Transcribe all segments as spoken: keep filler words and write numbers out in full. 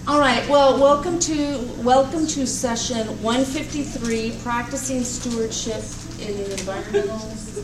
All right. Well, welcome to welcome to session one fifty-three, practicing stewardship in environmental.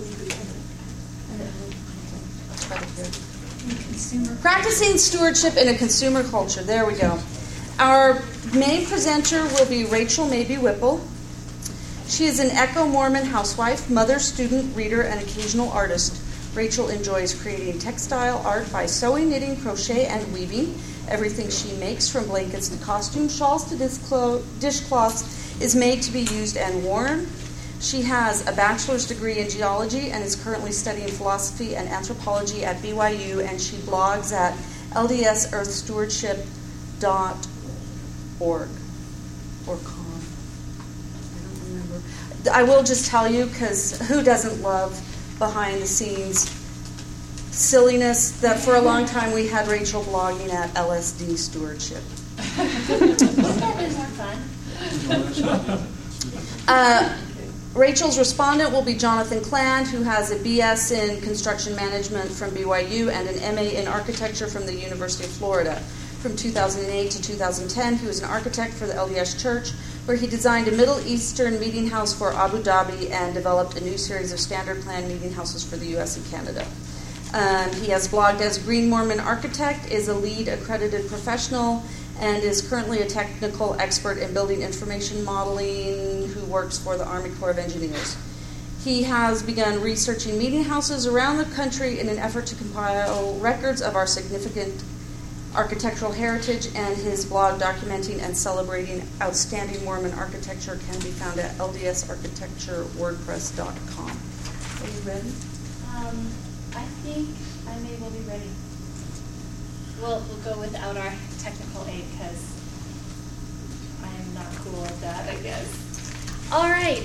Practicing stewardship in a consumer culture. There we go. Our main presenter will be Rachel Mabey Whipple. She is an Eco-Mormon housewife, mother, student, reader, and occasional artist. Rachel enjoys creating textile art by sewing, knitting, crochet, and weaving. Everything she makes, from blankets to costumes, shawls to dishcloths, is made to be used and worn. She has a bachelor's degree in geology and is currently studying philosophy and anthropology at B Y U, and she blogs at L D S earth stewardship dot org or com. I don't remember. I will just tell you, because who doesn't love behind the scenes silliness that for a long time we had Rachel blogging at L S D Stewardship. Wouldn't that be more fun? Uh, Rachel's respondent will be Jonathan Kland, who has a B S in construction management from B Y U and an M A in architecture from the University of Florida. From two thousand eight to two thousand ten, he was an architect for the L D S Church, where he designed a Middle Eastern meeting house for Abu Dhabi and developed a new series of standard plan meeting houses for the U S and Canada. Um, he has blogged as Green Mormon Architect, is a lead accredited professional, and is currently a technical expert in building information modeling who works for the Army Corps of Engineers. He has begun researching meeting houses around the country in an effort to compile records of our significant architectural heritage, and his blog documenting and celebrating outstanding Mormon architecture can be found at L D S architecture wordpress dot com. Are you ready? Um, I think I may well be ready. We'll, we'll go without our technical aid because I am not cool at that, I guess. All right.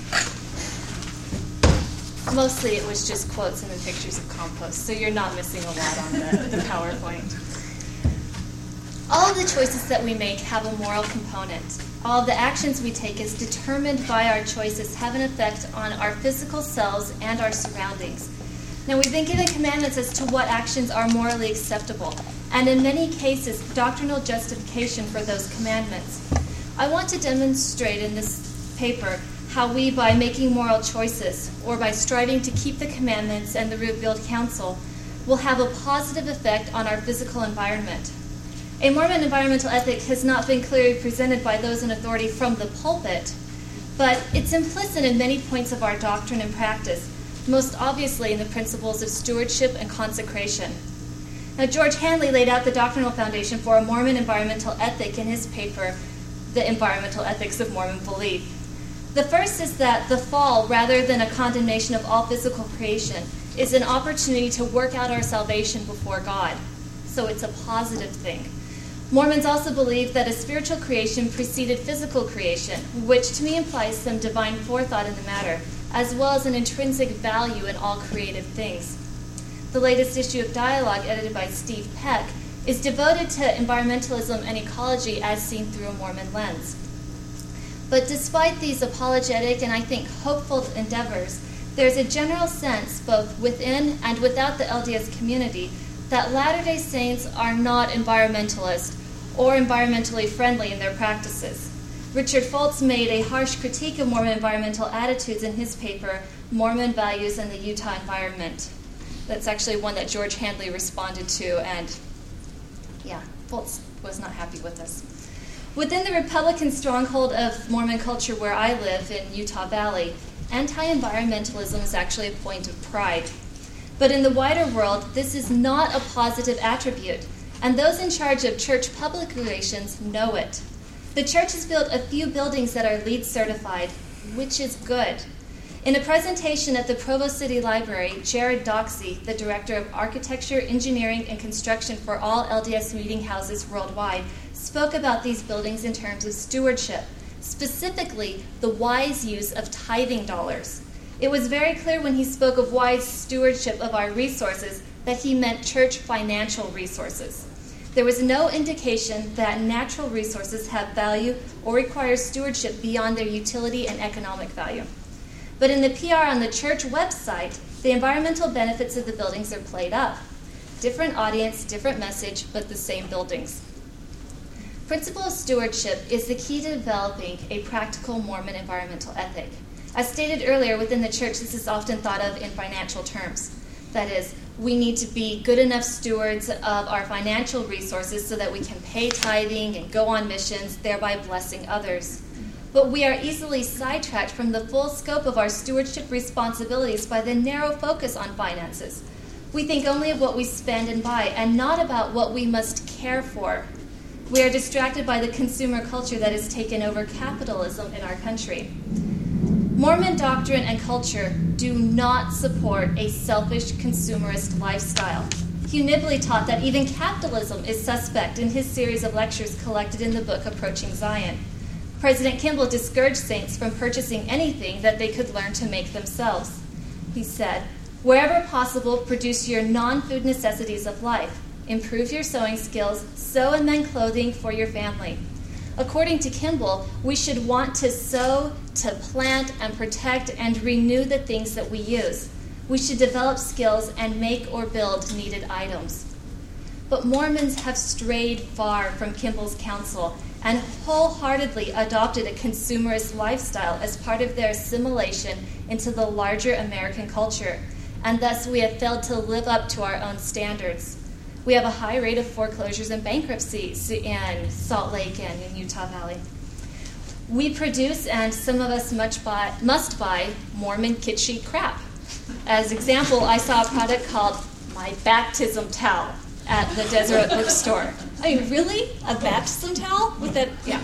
Mostly it was just quotes and then pictures of compost, so you're not missing a lot on the, the PowerPoint. All of the choices that we make have a moral component. All of the actions we take is determined by our choices have an effect on our physical selves and our surroundings. Now, we've been given commandments as to what actions are morally acceptable, and in many cases, doctrinal justification for those commandments. I want to demonstrate in this paper how we, by making moral choices, or by striving to keep the commandments and the revealed counsel, will have a positive effect on our physical environment. A Mormon environmental ethic has not been clearly presented by those in authority from the pulpit, but it's implicit in many points of our doctrine and practice, most obviously in the principles of stewardship and consecration. Now, George Handley laid out the doctrinal foundation for a Mormon environmental ethic in his paper, The Environmental Ethics of Mormon Belief. The first is that the fall, rather than a condemnation of all physical creation, is an opportunity to work out our salvation before God. So it's a positive thing. Mormons also believe that a spiritual creation preceded physical creation, which to me implies some divine forethought in the matter, as well as an intrinsic value in all creative things. The latest issue of Dialogue, edited by Steve Peck, is devoted to environmentalism and ecology as seen through a Mormon lens. But despite these apologetic and I think hopeful endeavors, there's a general sense, both within and without the L D S community, that Latter-day Saints are not environmentalist or environmentally friendly in their practices. Richard Foltz made a harsh critique of Mormon environmental attitudes in his paper, Mormon Values and the Utah Environment. That's actually one that George Handley responded to, and yeah, Foltz was not happy with us. Within the Republican stronghold of Mormon culture where I live in Utah Valley, anti-environmentalism is actually a point of pride. But in the wider world, this is not a positive attribute, and those in charge of church public relations know it. The church has built a few buildings that are LEED certified, which is good. In a presentation at the Provo City Library, Jared Doxey, the Director of Architecture, Engineering, and Construction for all L D S meeting houses worldwide, spoke about these buildings in terms of stewardship, specifically the wise use of tithing dollars. It was very clear when he spoke of wise stewardship of our resources that he meant church financial resources. There was no indication that natural resources have value or require stewardship beyond their utility and economic value. But in the P R on the church website, the environmental benefits of the buildings are played up. Different audience, different message, but the same buildings. Principle of stewardship is the key to developing a practical Mormon environmental ethic. As stated earlier, within the church, this is often thought of in financial terms. That is, we need to be good enough stewards of our financial resources so that we can pay tithing and go on missions, thereby blessing others. But we are easily sidetracked from the full scope of our stewardship responsibilities by the narrow focus on finances. We think only of what we spend and buy, and not about what we must care for. We are distracted by the consumer culture that has taken over capitalism in our country. Mormon doctrine and culture do not support a selfish consumerist lifestyle. Hugh Nibley taught that even capitalism is suspect in his series of lectures collected in the book Approaching Zion. President Kimball discouraged saints from purchasing anything that they could learn to make themselves. He said, "Wherever possible, produce your non-food necessities of life. Improve your sewing skills, sew and mend clothing for your family." According to Kimball, we should want to sow, to plant, and protect and renew the things that we use. We should develop skills and make or build needed items. But Mormons have strayed far from Kimball's counsel and wholeheartedly adopted a consumerist lifestyle as part of their assimilation into the larger American culture, and thus we have failed to live up to our own standards. We have a high rate of foreclosures and bankruptcies in Salt Lake and in Utah Valley. We produce, and some of us much buy, must buy, Mormon kitschy crap. As example, I saw a product called My Baptism Towel at the Deseret bookstore. I mean, really? A baptism towel? With that? Yeah.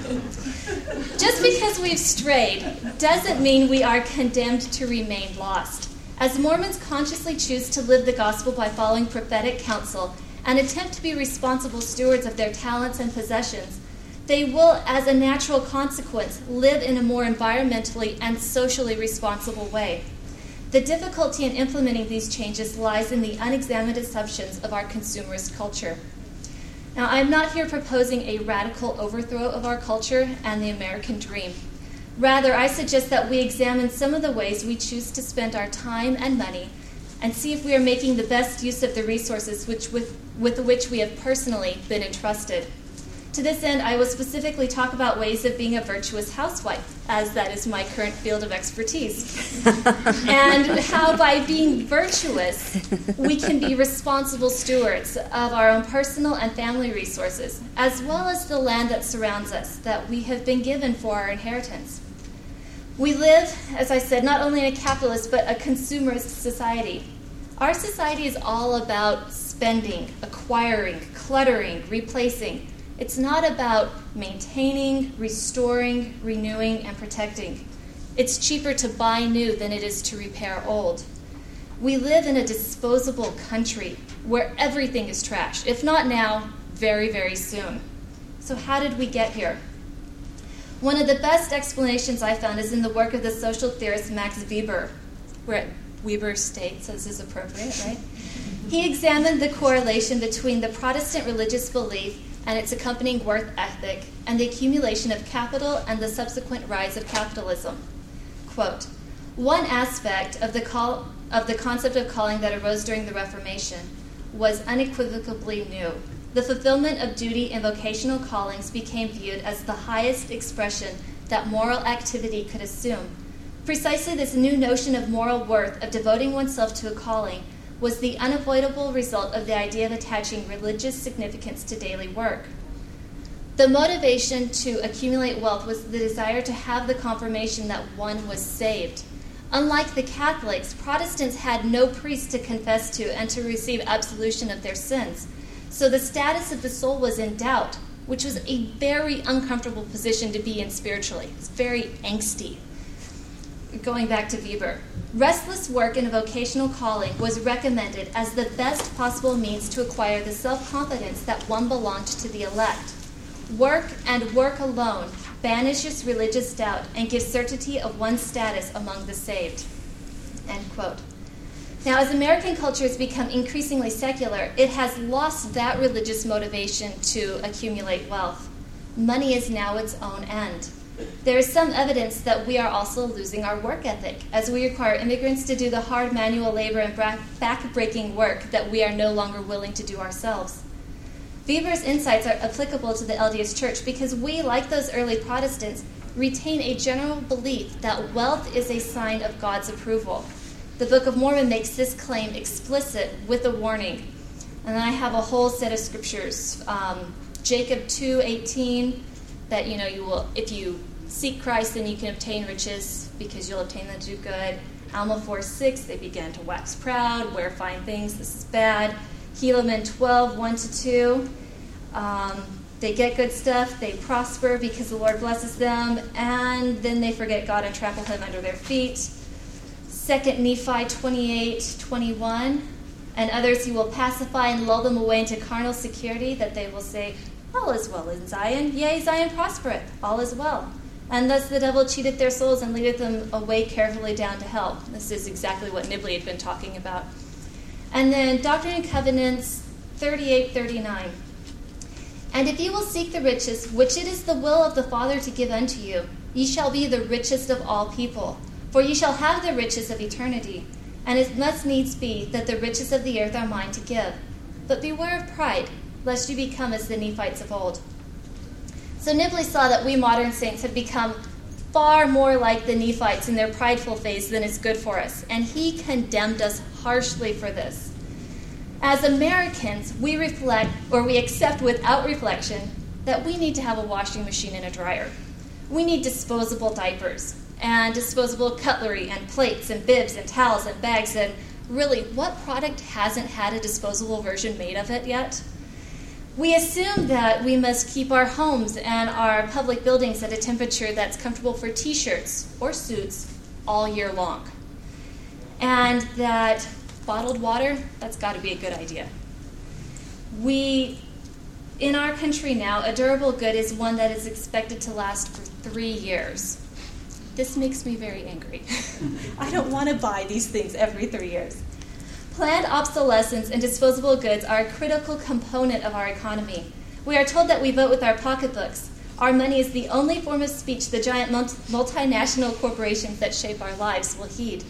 Just because we've strayed doesn't mean we are condemned to remain lost. As Mormons consciously choose to live the gospel by following prophetic counsel and attempt to be responsible stewards of their talents and possessions, they will, as a natural consequence, live in a more environmentally and socially responsible way. The difficulty in implementing these changes lies in the unexamined assumptions of our consumerist culture. Now, I'm not here proposing a radical overthrow of our culture and the American dream. Rather, I suggest that we examine some of the ways we choose to spend our time and money and see if we are making the best use of the resources which, with, with which we have personally been entrusted. To this end, I will specifically talk about ways of being a virtuous housewife, as that is my current field of expertise, and how by being virtuous, we can be responsible stewards of our own personal and family resources, as well as the land that surrounds us, that we have been given for our inheritance. We live, as I said, not only in a capitalist, but a consumerist society. Our society is all about spending, acquiring, cluttering, replacing. It's not about maintaining, restoring, renewing, and protecting. It's cheaper to buy new than it is to repair old. We live in a disposable country where everything is trashed, if not now, very, very soon. So how did we get here? One of the best explanations I found is in the work of the social theorist Max Weber. We're at Weber State, so this is appropriate, right? He examined the correlation between the Protestant religious belief and its accompanying work ethic, and the accumulation of capital and the subsequent rise of capitalism. Quote, "One aspect of the, call, of the concept of calling that arose during the Reformation was unequivocally new. The fulfillment of duty in vocational callings became viewed as the highest expression that moral activity could assume. Precisely this new notion of moral worth, of devoting oneself to a calling, was the unavoidable result of the idea of attaching religious significance to daily work. The motivation to accumulate wealth was the desire to have the confirmation that one was saved. Unlike the Catholics, Protestants had no priest to confess to and to receive absolution of their sins. So the status of the soul was in doubt, which was a very uncomfortable position to be in spiritually. It's very angsty." Going back to Weber, restless work in a vocational calling was recommended as the best possible means to acquire the self-confidence that one belonged to the elect. Work and work alone banishes religious doubt and gives certainty of one's status among the saved. End quote. Now, as American culture has become increasingly secular, it has lost that religious motivation to accumulate wealth. Money is now its own end. There is some evidence that we are also losing our work ethic, as we require immigrants to do the hard manual labor and back-breaking work that we are no longer willing to do ourselves. Weber's insights are applicable to the L D S Church because we, like those early Protestants, retain a general belief that wealth is a sign of God's approval. The Book of Mormon makes this claim explicit with a warning. And then I have a whole set of scriptures. Um, Jacob two eighteen, that, you know, you will, if you seek Christ, then you can obtain riches because you'll obtain them to do good. Alma four six, they began to wax proud, wear fine things, this is bad. Helaman twelve, one to two, um, they get good stuff, they prosper because the Lord blesses them, and then they forget God and trample him under their feet. Second Nephi twenty-eight, twenty-one, and others he will pacify and lull them away into carnal security, that they will say, all is well in Zion, yea, Zion prospereth, all is well. And thus the devil cheateth their souls and leadeth them away carefully down to hell. This is exactly what Nibley had been talking about. And then Doctrine and Covenants thirty-eight thirty-nine. And if ye will seek the riches, which it is the will of the Father to give unto you, ye shall be the richest of all people. For ye shall have the riches of eternity. And it must needs be that the riches of the earth are mine to give. But beware of pride, lest you become as the Nephites of old. So Nibley saw that we modern saints had become far more like the Nephites in their prideful phase than is good for us, and he condemned us harshly for this. As Americans, we reflect, or we accept without reflection, that we need to have a washing machine and a dryer. We need disposable diapers, and disposable cutlery, and plates, and bibs, and towels, and bags, and really, what product hasn't had a disposable version made of it yet? We assume that we must keep our homes and our public buildings at a temperature that's comfortable for t-shirts or suits all year long. And that bottled water, that's got to be a good idea. We, in our country now, a durable good is one that is expected to last for three years. This makes me very angry. I don't want to buy these things every three years. Planned obsolescence and disposable goods are a critical component of our economy. We are told that we vote with our pocketbooks. Our money is the only form of speech the giant multinational corporations that shape our lives will heed.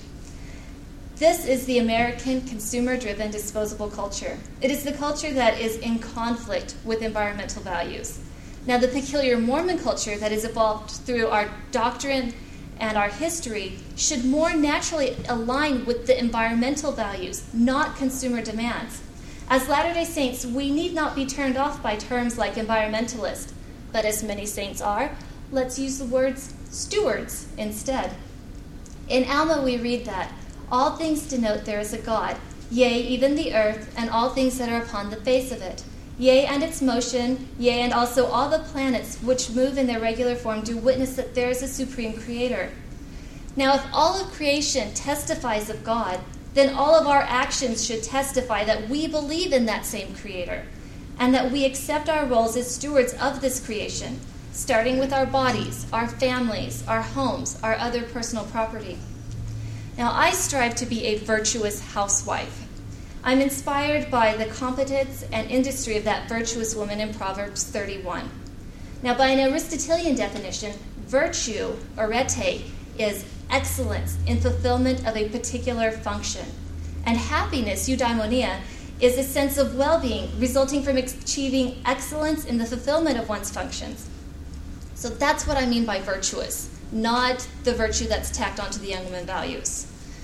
This is the American consumer-driven disposable culture. It is the culture that is in conflict with environmental values. Now, the peculiar Mormon culture that has evolved through our doctrine and our history should more naturally align with the environmental values, not consumer demands. As Latter-day Saints, we need not be turned off by terms like environmentalist, but as many saints are, let's use the words stewards instead. In Alma we read that, all things denote there is a God, yea, even the earth, and all things that are upon the face of it. Yea, and its motion, yea, and also all the planets which move in their regular form do witness that there is a supreme creator. Now, if all of creation testifies of God, then all of our actions should testify that we believe in that same creator, and that we accept our roles as stewards of this creation, starting with our bodies, our families, our homes, our other personal property. Now, I strive to be a virtuous housewife. I'm inspired by the competence and industry of that virtuous woman in Proverbs thirty-one. Now, by an Aristotelian definition, virtue, arete, is excellence in fulfillment of a particular function. And happiness, eudaimonia, is a sense of well-being resulting from achieving excellence in the fulfillment of one's functions. So that's what I mean by virtuous, not the virtue that's tacked onto the young women values.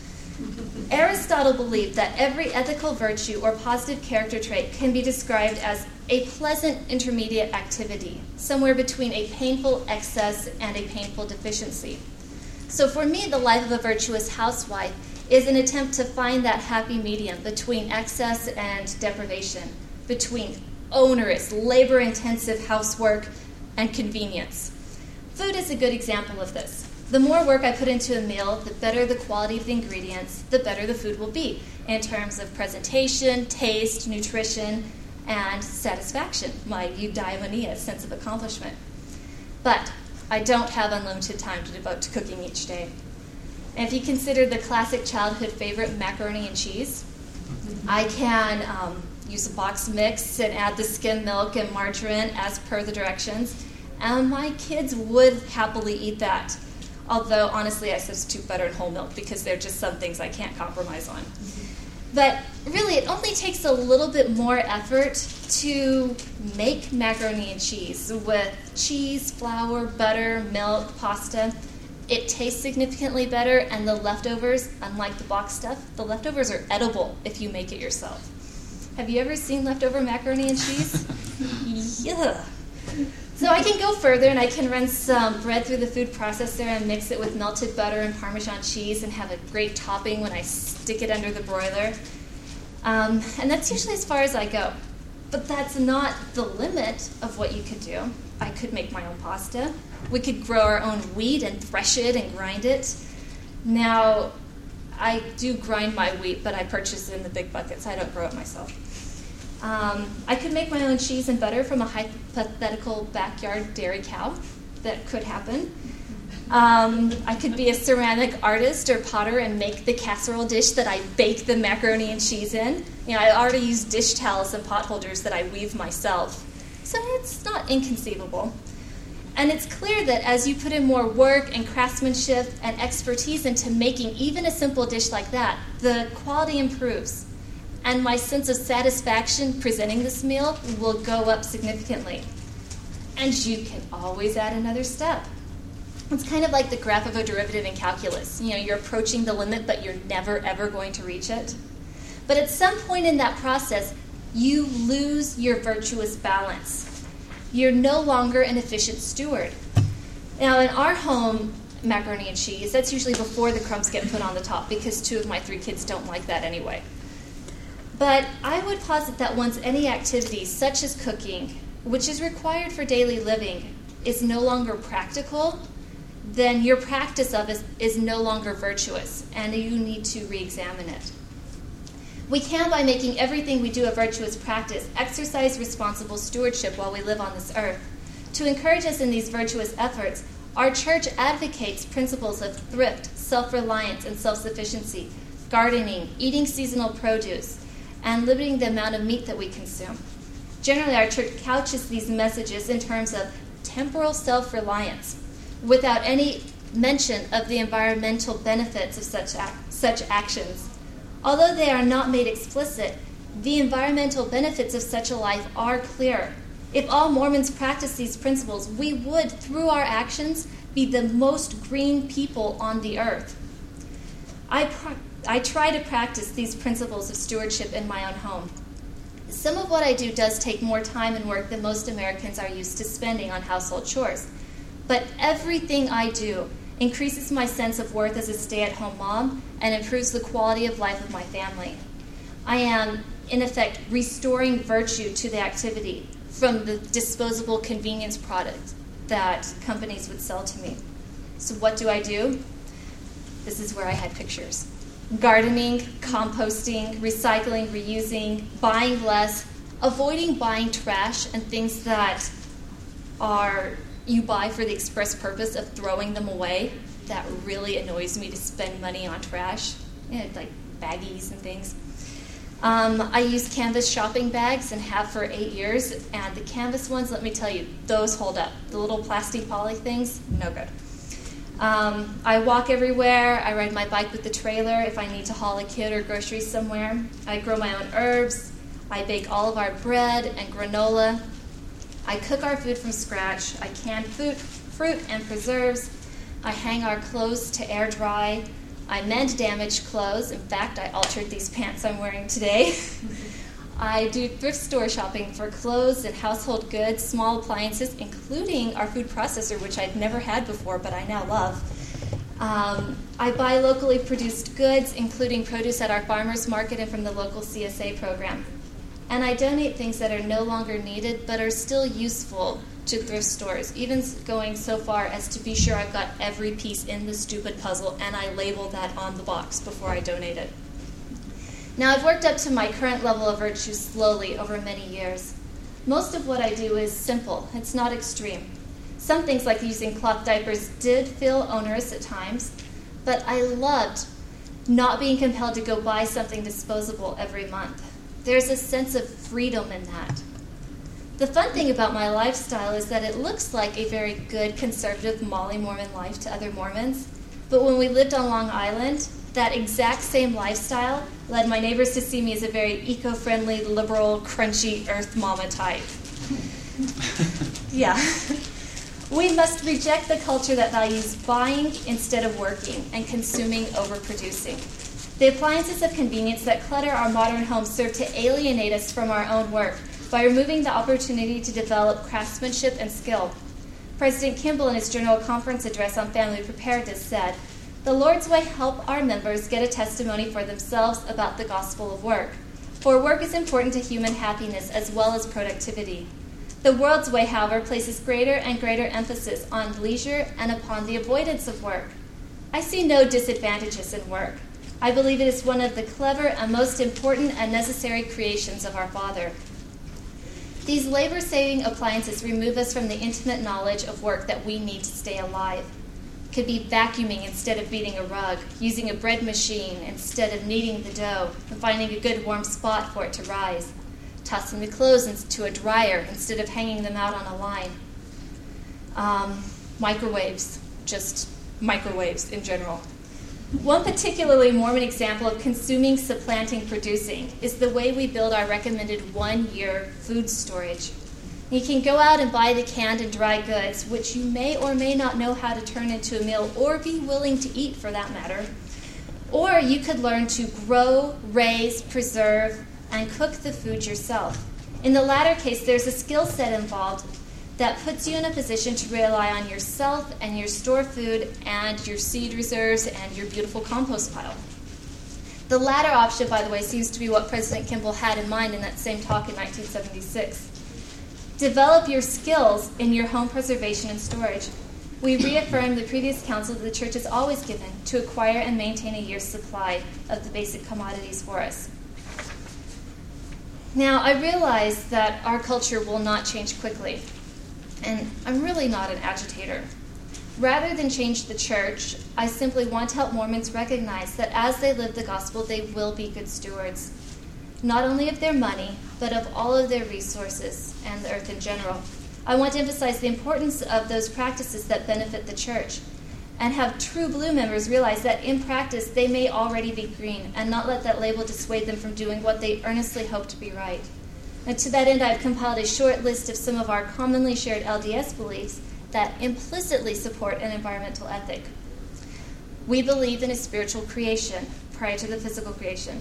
Aristotle believed that every ethical virtue or positive character trait can be described as a pleasant intermediate activity, somewhere between a painful excess and a painful deficiency. So for me, the life of a virtuous housewife is an attempt to find that happy medium between excess and deprivation, between onerous, labor-intensive housework and convenience. Food is a good example of this. The more work I put into a meal, the better the quality of the ingredients, the better the food will be in terms of presentation, taste, nutrition, and satisfaction, my eudaimonia, sense of accomplishment. But I don't have unlimited time to devote to cooking each day. And if you consider the classic childhood favorite, macaroni and cheese, I can um, use a box mix and add the skim milk and margarine as per the directions, and my kids would happily eat that. Although, honestly, I substitute butter and whole milk because there are just some things I can't compromise on. But really, it only takes a little bit more effort to make macaroni and cheese with cheese, flour, butter, milk, pasta. It tastes significantly better, and the leftovers, unlike the box stuff, the leftovers are edible if you make it yourself. Have you ever seen leftover macaroni and cheese? Yeah. So I can go further, and I can run some bread through the food processor and mix it with melted butter and Parmesan cheese and have a great topping when I stick it under the broiler. Um, and that's usually as far as I go. But that's not the limit of what you could do. I could make my own pasta. We could grow our own wheat and thresh it and grind it. Now, I do grind my wheat, but I purchase it in the big buckets. I don't grow it myself. Um, I could make my own cheese and butter from a hypothetical backyard dairy cow. That could happen. Um, I could be a ceramic artist or potter and make the casserole dish that I bake the macaroni and cheese in. You know, I already use dish towels and pot holders that I weave myself. So it's not inconceivable. And it's clear that as you put in more work and craftsmanship and expertise into making even a simple dish like that, the quality improves. And my sense of satisfaction presenting this meal will go up significantly. And you can always add another step. It's kind of like the graph of a derivative in calculus. You know, you're approaching the limit, but you're never, ever going to reach it. But at some point in that process, you lose your virtuous balance. You're no longer an efficient steward. Now, in our home, macaroni and cheese, that's usually before the crumbs get put on the top, because two of my three kids don't like that anyway. But I would posit that once any activity, such as cooking, which is required for daily living, is no longer practical, then your practice of it is no longer virtuous, and you need to re-examine it. We can, by making everything we do a virtuous practice, exercise responsible stewardship while we live on this earth. To encourage us in these virtuous efforts, our church advocates principles of thrift, self-reliance, and self-sufficiency, gardening, eating seasonal produce, and limiting the amount of meat that we consume. Generally, our church couches these messages in terms of temporal self-reliance, without any mention of the environmental benefits of such ac- such actions. Although they are not made explicit, the environmental benefits of such a life are clear. If all Mormons practice these principles, we would, through our actions, be the most green people on the earth. I, pr- I try to practice these principles of stewardship in my own home. Some of what I do does take more time and work than most Americans are used to spending on household chores. But everything I do increases my sense of worth as a stay-at-home mom and improves the quality of life of my family. I am, in effect, restoring virtue to the activity from the disposable convenience product that companies would sell to me. So what do I do? This is where I had pictures. Gardening, composting, recycling, reusing, buying less, avoiding buying trash and things that are you buy for the express purpose of throwing them away. That really annoys me, to spend money on trash, you know, like baggies and things. Um, I use canvas shopping bags and have for eight years, and the canvas ones, let me tell you, those hold up. The little plastic poly things, no good. Um, I walk everywhere. I ride my bike with the trailer if I need to haul a kid or groceries somewhere. I grow my own herbs. I bake all of our bread and granola. I cook our food from scratch. I can fruit, fruit and preserves. I hang our clothes to air dry. I mend damaged clothes. In fact, I altered these pants I'm wearing today. I do thrift store shopping for clothes and household goods, small appliances, including our food processor, which I'd never had before, but I now love. Um, I buy locally produced goods, including produce at our farmers market and from the local C S A program. And I donate things that are no longer needed but are still useful to thrift stores, even going so far as to be sure I've got every piece in the stupid puzzle and I label that on the box before I donate it. Now, I've worked up to my current level of virtue slowly over many years. Most of what I do is simple. It's not extreme. Some things, like using cloth diapers, did feel onerous at times, but I loved not being compelled to go buy something disposable every month. There's a sense of freedom in that. The fun thing about my lifestyle is that it looks like a very good, conservative, Molly Mormon life to other Mormons, but when we lived on Long Island, that exact same lifestyle led my neighbors to see me as a very eco-friendly, liberal, crunchy earth mama type. Yeah. We must reject the culture that values buying instead of working and consuming over producing. The appliances of convenience that clutter our modern homes serve to alienate us from our own work by removing the opportunity to develop craftsmanship and skill. President Kimball, in his General Conference address on family preparedness, said, "The Lord's way help our members get a testimony for themselves about the gospel of work. For work is important to human happiness as well as productivity. The world's way, however, places greater and greater emphasis on leisure and upon the avoidance of work. I see no disadvantages in work. I believe it is one of the clever and most important and necessary creations of our Father. These labor-saving appliances remove us from the intimate knowledge of work that we need to stay alive. It could be vacuuming instead of beating a rug, using a bread machine instead of kneading the dough, and finding a good warm spot for it to rise, tossing the clothes into a dryer instead of hanging them out on a line. Um, microwaves, just microwaves in general. One particularly Mormon example of consuming supplanting producing is the way we build our recommended one-year food storage. You can go out and buy the canned and dry goods, which you may or may not know how to turn into a meal or be willing to eat for that matter. Or you could learn to grow, raise, preserve, and cook the food yourself. In the latter case, there's a skill set involved that puts you in a position to rely on yourself and your store food and your seed reserves and your beautiful compost pile. The latter option, by the way, seems to be what President Kimball had in mind in that same talk in nineteen seventy-six. Develop your skills in your home preservation and storage. We reaffirm the previous counsel that the church has always given to acquire and maintain a year's supply of the basic commodities for us. Now, I realize that our culture will not change quickly, and I'm really not an agitator. Rather than change the church, I simply want to help Mormons recognize that as they live the gospel, they will be good stewards, not only of their money, but of all of their resources and the earth in general. I want to emphasize the importance of those practices that benefit the church, and have true blue members realize that in practice they may already be green, and not let that label dissuade them from doing what they earnestly hope to be right. And to that end, I've compiled a short list of some of our commonly shared L D S beliefs that implicitly support an environmental ethic. We believe in a spiritual creation prior to the physical creation.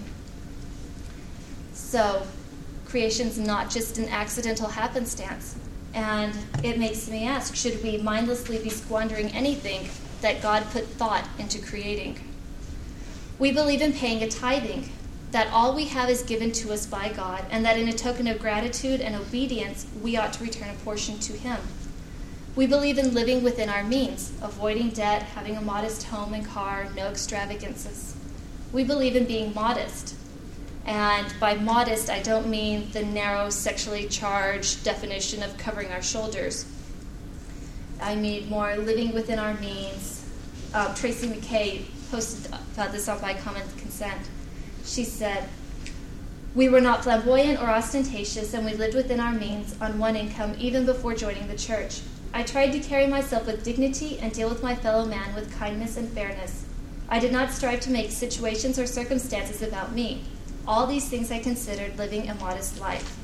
So, creation's not just an accidental happenstance. And it makes me ask, should we mindlessly be squandering anything that God put thought into creating? We believe in paying a tithing, that all we have is given to us by God, and that in a token of gratitude and obedience, we ought to return a portion to Him. We believe in living within our means, avoiding debt, having a modest home and car, no extravagances. We believe in being modest. And by modest, I don't mean the narrow, sexually charged definition of covering our shoulders. I mean more living within our means. Uh, Tracy McKay posted about this on By Common Consent. She said, "We were not flamboyant or ostentatious, and we lived within our means on one income even before joining the church. I tried to carry myself with dignity and deal with my fellow man with kindness and fairness. I did not strive to make situations or circumstances about me. All these things I considered living a modest life."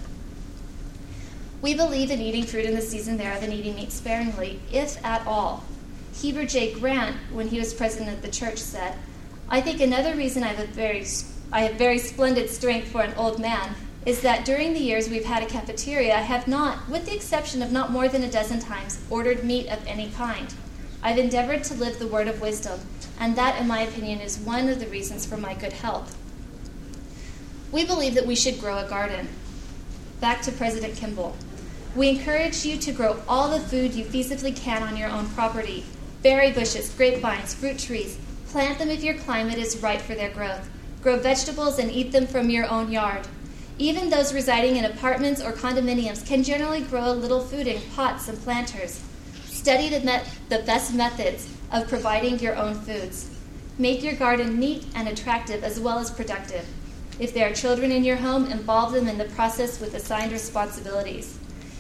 We believe in eating fruit in the season thereof and eating meat sparingly, if at all. Heber J. Grant, when he was president of the church, said, "I think another reason I have a very, I have very splendid strength for an old man is that during the years we've had a cafeteria, I have not, with the exception of not more than a dozen times, ordered meat of any kind. I've endeavored to live the word of wisdom, and that, in my opinion, is one of the reasons for my good health." We believe that we should grow a garden. Back to President Kimball. We encourage you to grow all the food you feasibly can on your own property. Berry bushes, grapevines, fruit trees. Plant them if your climate is right for their growth. Grow vegetables and eat them from your own yard. Even those residing in apartments or condominiums can generally grow a little food in pots and planters. Study the, met- the best methods of providing your own foods. Make your garden neat and attractive as well as productive. If there are children in your home, involve them in the process with assigned responsibilities.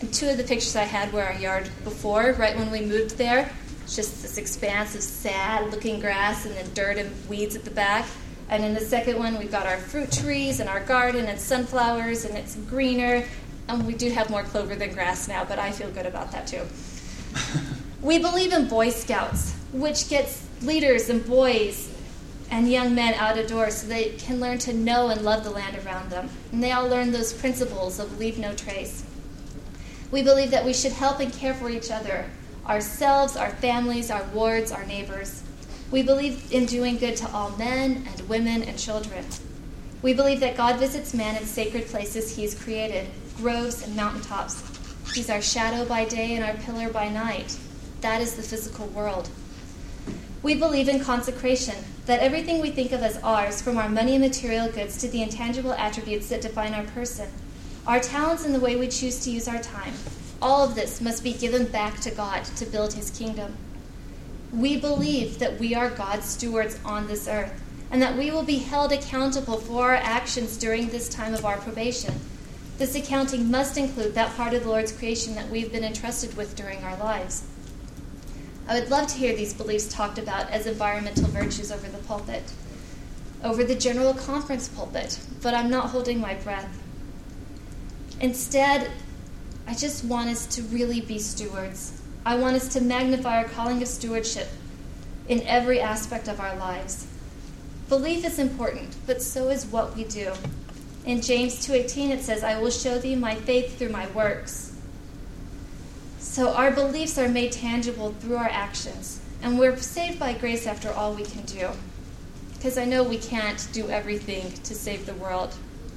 And two of the pictures I had were our yard before, right when we moved there. It's just this expanse of sad-looking grass and then dirt and weeds at the back. And in the second one, we've got our fruit trees and our garden and sunflowers, and it's greener. And we do have more clover than grass now, but I feel good about that too. We believe in Boy Scouts, which gets leaders and boys and young men out of doors so they can learn to know and love the land around them. And they all learn those principles of leave no trace. We believe that we should help and care for each other, ourselves, our families, our wards, our neighbors. We believe in doing good to all men and women and children. We believe that God visits man in sacred places he's created, groves and mountaintops. He's our shadow by day and our pillar by night. That is the physical world. We believe in consecration, that everything we think of as ours, from our money and material goods to the intangible attributes that define our person, our talents and the way we choose to use our time, all of this must be given back to God to build his kingdom. We believe that we are God's stewards on this earth, and that we will be held accountable for our actions during this time of our probation. This accounting must include that part of the Lord's creation that we've been entrusted with during our lives. I would love to hear these beliefs talked about as environmental virtues over the pulpit, over the general conference pulpit, but I'm not holding my breath. Instead, I just want us to really be stewards. I want us to magnify our calling of stewardship in every aspect of our lives. Belief is important, but so is what we do. In James two eighteen it says, "I will show thee my faith through my works." So our beliefs are made tangible through our actions, and we're saved by grace after all we can do. Because I know we can't do everything to save the world.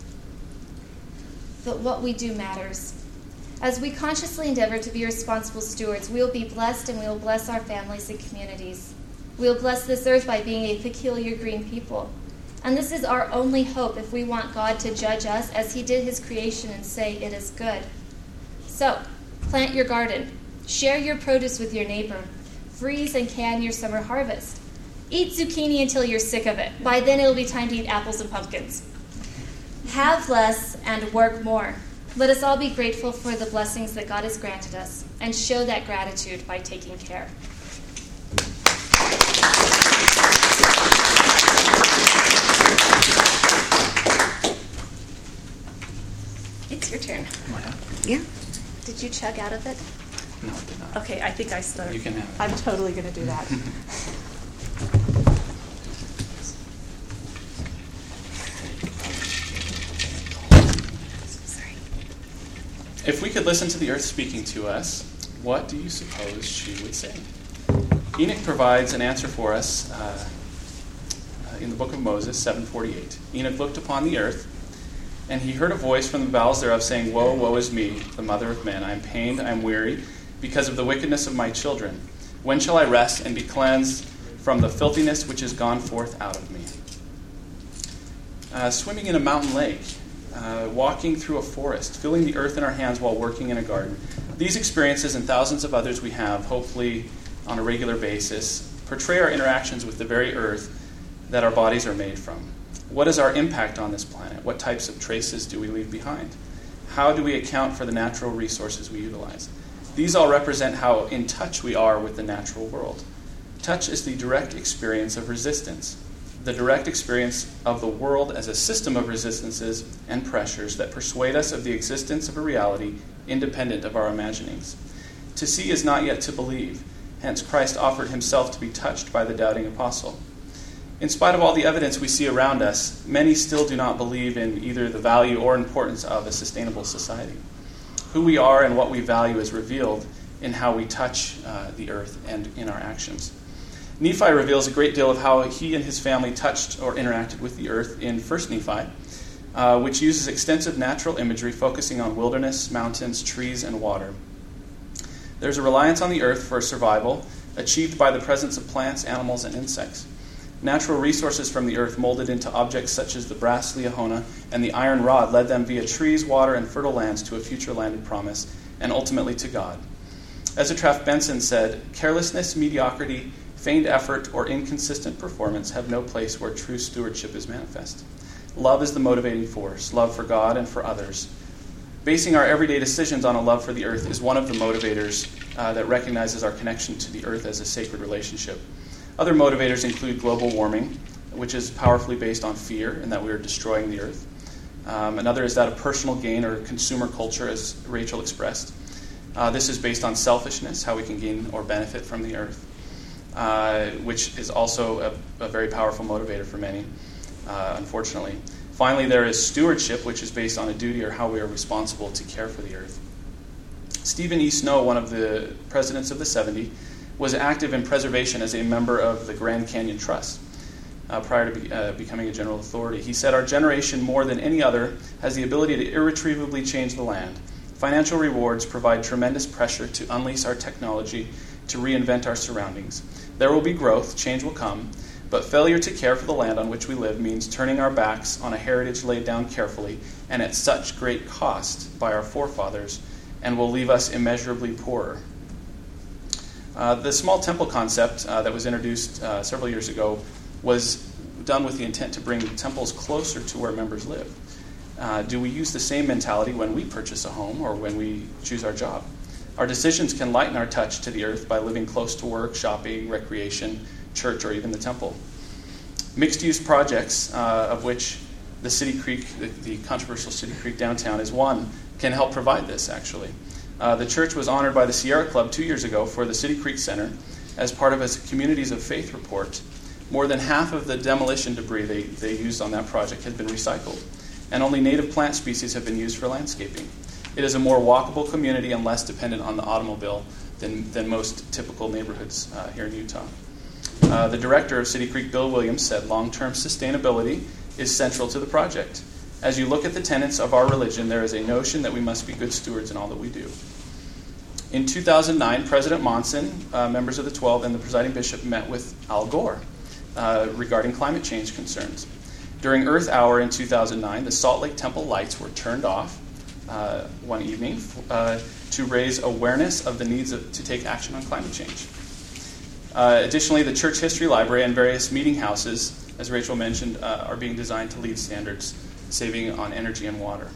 But what we do matters. As we consciously endeavor to be responsible stewards, we will be blessed, and we will bless our families and communities. We will bless this earth by being a peculiar green people. And this is our only hope if we want God to judge us as he did his creation and say it is good. So, plant your garden. Share your produce with your neighbor. Freeze and can your summer harvest. Eat zucchini until you're sick of it. By then it will be time to eat apples and pumpkins. Have less and work more. Let us all be grateful for the blessings that God has granted us and show that gratitude by taking care. It's your turn. Yeah. Did you chug out of it? No, I did not. Okay, I think I stuttered. You can have it. I'm totally going to do that. If we could listen to the earth speaking to us, what do you suppose she would say? Enoch provides an answer for us uh, in the book of Moses, seven forty-eight. Enoch looked upon the earth, and he heard a voice from the bowels thereof saying, Woe, woe is me, the mother of men. I am pained, I am weary, because of the wickedness of my children. When shall I rest and be cleansed from the filthiness which is gone forth out of me? Uh, swimming in a mountain lake. Uh, walking through a forest, feeling the earth in our hands while working in a garden. These experiences and thousands of others we have, hopefully on a regular basis, portray our interactions with the very earth that our bodies are made from. What is our impact on this planet? What types of traces do we leave behind? How do we account for the natural resources we utilize? These all represent how in touch we are with the natural world. Touch is the direct experience of resistance. The direct experience of the world as a system of resistances and pressures that persuade us of the existence of a reality independent of our imaginings. To see is not yet to believe. Hence, Christ offered himself to be touched by the doubting apostle. In spite of all the evidence we see around us, many still do not believe in either the value or importance of a sustainable society. Who we are and what we value is revealed in how we touch uh, the earth and in our actions. Nephi reveals a great deal of how he and his family touched or interacted with the earth in First Nephi, uh, which uses extensive natural imagery focusing on wilderness, mountains, trees, and water. There's a reliance on the earth for survival, achieved by the presence of plants, animals, and insects. Natural resources from the earth molded into objects such as the brass liahona and the iron rod led them via trees, water, and fertile lands to a future landed promise, and ultimately to God. Ezra Taft Benson said, "Carelessness, mediocrity, feigned effort, or inconsistent performance have no place where true stewardship is manifest. Love is the motivating force, love for God and for others. Basing our everyday decisions on a love for the earth is one of the motivators uh, that recognizes our connection to the earth as a sacred relationship. Other motivators include global warming, which is powerfully based on fear and that we are destroying the earth. Um, another is that of personal gain or consumer culture, as Rachel expressed. Uh, this is based on selfishness, how we can gain or benefit from the earth, uh, which is also a, a very powerful motivator for many, uh, unfortunately. Finally, there is stewardship, which is based on a duty or how we are responsible to care for the earth. Stephen E. Snow, one of the presidents of the seventies, was active in preservation as a member of the Grand Canyon Trust uh, prior to be, uh, becoming a general authority. He said, "Our generation, more than any other, has the ability to irretrievably change the land. Financial rewards provide tremendous pressure to unleash our technology to reinvent our surroundings. There will be growth, change will come, but failure to care for the land on which we live means turning our backs on a heritage laid down carefully and at such great cost by our forefathers, and will leave us immeasurably poorer." Uh, the small temple concept uh, that was introduced uh, several years ago was done with the intent to bring temples closer to where members live. Uh, do we use the same mentality when we purchase a home or when we choose our job? Our decisions can lighten our touch to the earth by living close to work, shopping, recreation, church, or even the temple. Mixed-use projects, uh, of which the City Creek, the, the controversial City Creek downtown is one, can help provide this, actually. Uh, the church was honored by the Sierra Club two years ago for the City Creek Center as part of its Communities of Faith report. More than half of the demolition debris they, they used on that project has been recycled, and only native plant species have been used for landscaping. It is a more walkable community and less dependent on the automobile than, than most typical neighborhoods uh, here in Utah. Uh, the director of City Creek, Bill Williams, said long-term sustainability is central to the project. As you look at the tenets of our religion, there is a notion that we must be good stewards in all that we do. In two thousand nine, President Monson, uh, members of the Twelve, and the presiding bishop met with Al Gore uh, regarding climate change concerns. During Earth Hour in two thousand nine, the Salt Lake Temple lights were turned off uh, one evening uh, to raise awareness of the needs of, to take action on climate change. Uh, additionally, the Church History Library and various meeting houses, as Rachel mentioned, uh, are being designed to lead standards, saving on energy and water.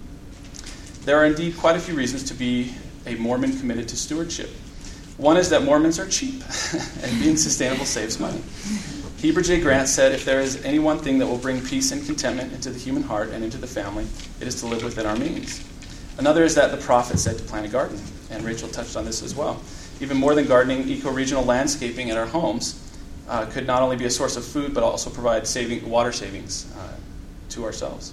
There are indeed quite a few reasons to be a Mormon committed to stewardship. One is that Mormons are cheap, and being sustainable saves money. Heber J. Grant said, "If there is any one thing that will bring peace and contentment into the human heart and into the family, it is to live within our means." Another is that the prophet said to plant a garden, and Rachel touched on this as well. Even more than gardening, eco-regional landscaping in our homes uh, could not only be a source of food, but also provide saving, water savings uh, to ourselves.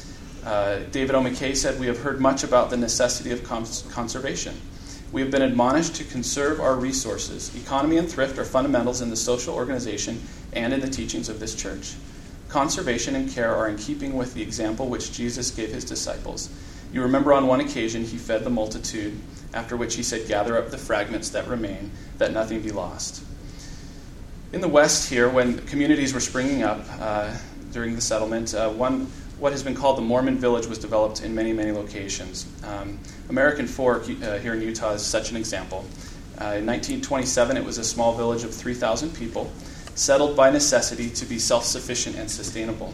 Uh, David O. McKay said, "We have heard much about the necessity of cons- conservation. We have been admonished to conserve our resources. Economy and thrift are fundamentals in the social organization and in the teachings of this church. Conservation and care are in keeping with the example which Jesus gave his disciples. You remember on one occasion he fed the multitude, after which he said, 'Gather up the fragments that remain, that nothing be lost.'" In the West here, when communities were springing up uh, during the settlement, uh, one what has been called the Mormon Village was developed in many, many locations. Um, American Fork uh, here in Utah is such an example. Uh, in nineteen twenty-seven, it was a small village of three thousand people, settled by necessity to be self-sufficient and sustainable.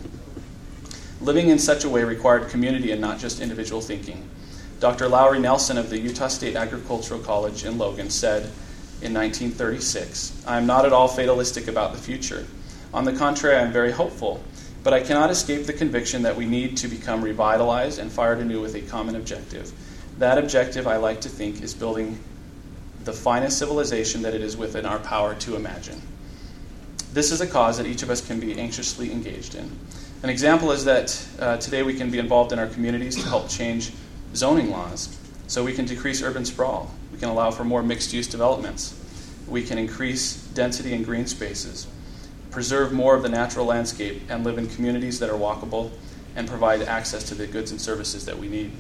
Living in such a way required community and not just individual thinking. Doctor Lowry Nelson of the Utah State Agricultural College in Logan said in nineteen thirty-six, "I am not at all fatalistic about the future. On the contrary, I am very hopeful, but I cannot escape the conviction that we need to become revitalized and fired anew with a common objective. That objective, I like to think, is building the finest civilization that it is within our power to imagine. This is a cause that each of us can be anxiously engaged in." An example is that uh, today we can be involved in our communities to help change zoning laws so we can decrease urban sprawl. We can allow for more mixed-use developments. We can increase density in green spaces, preserve more of the natural landscape, and live in communities that are walkable and provide access to the goods and services that we need.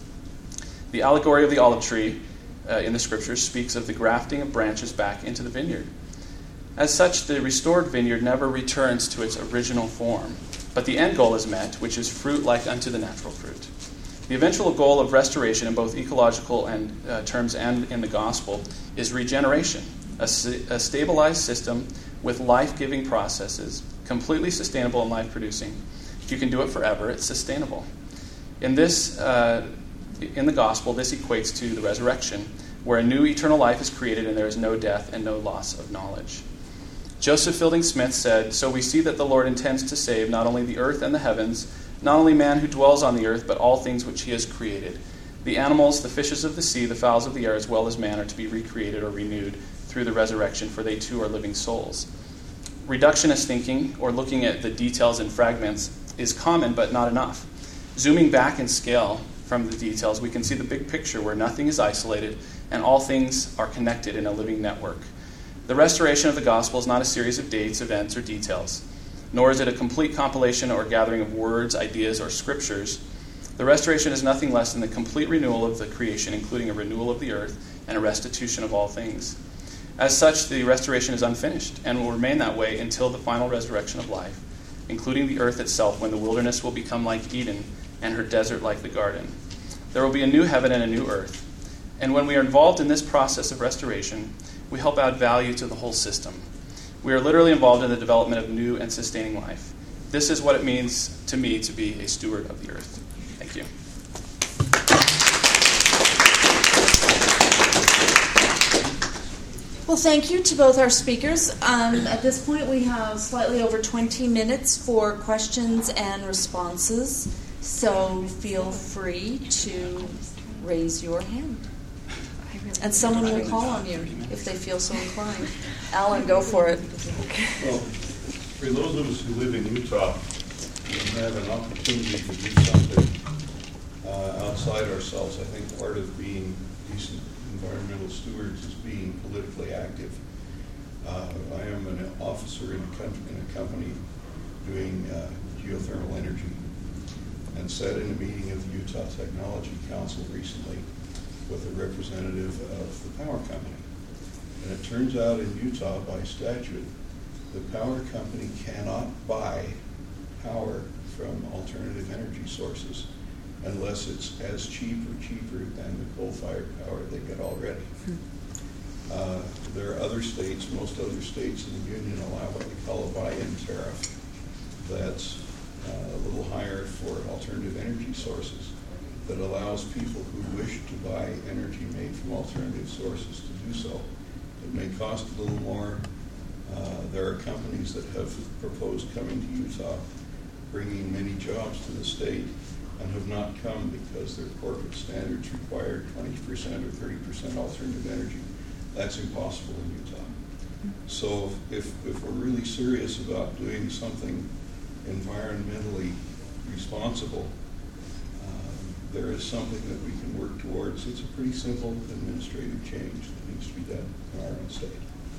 The allegory of the olive tree uh, in the scriptures speaks of the grafting of branches back into the vineyard. As such, the restored vineyard never returns to its original form, but the end goal is met, which is fruit like unto the natural fruit. The eventual goal of restoration in both ecological and uh, terms and in the gospel is regeneration, a, a stabilized system with life-giving processes, completely sustainable and life-producing. If you can do it forever, it's sustainable. In this, uh, In the gospel, this equates to the resurrection, where a new eternal life is created and there is no death and no loss of knowledge. Joseph Fielding Smith said, "So we see that the Lord intends to save not only the earth and the heavens, not only man who dwells on the earth, but all things which he has created. The animals, the fishes of the sea, the fowls of the air, as well as man, are to be recreated or renewed through the resurrection, for they too are living souls." Reductionist thinking, or looking at the details and fragments, is common but not enough. Zooming back in scale from the details, we can see the big picture where nothing is isolated and all things are connected in a living network. The restoration of the gospel is not a series of dates, events, or details, nor is it a complete compilation or gathering of words, ideas, or scriptures. The restoration is nothing less than the complete renewal of the creation, including a renewal of the earth and a restitution of all things. As such, the restoration is unfinished and will remain that way until the final resurrection of life, including the earth itself, when the wilderness will become like Eden and her desert like the garden. There will be a new heaven and a new earth. And when we are involved in this process of restoration, we help add value to the whole system. We are literally involved in the development of new and sustaining life. This is what it means to me to be a steward of the earth. Thank you. Well, thank you to both our speakers. Um, at this point, we have slightly over twenty minutes for questions and responses, so feel free to raise your hand. And someone will call on you if they feel so inclined. Alan, go for it. Well, for those of us who live in Utah and have an opportunity to do something uh, outside ourselves, I think part of being decent environmental stewards is being politically active. Uh, I am an officer in a, country, in a company doing uh, geothermal energy, and sat in a meeting of the Utah Technology Council recently with a representative of the power company. And it turns out in Utah, by statute, the power company cannot buy power from alternative energy sources unless it's as cheap or cheaper than the coal-fired power they get already. Uh, there are other states, most other states in the union allow what we call a buy-in tariff that's uh, a little higher for alternative energy sources, that allows people who wish to buy energy made from alternative sources to do so. It may cost a little more. Uh, there are companies that have proposed coming to Utah, bringing many jobs to the state, and have not come because their corporate standards require twenty percent or thirty percent alternative energy. That's impossible in Utah. So if, if we're really serious about doing something environmentally responsible, um, there is something that we can work towards. It's a pretty simple administrative change that needs to be done in our own state.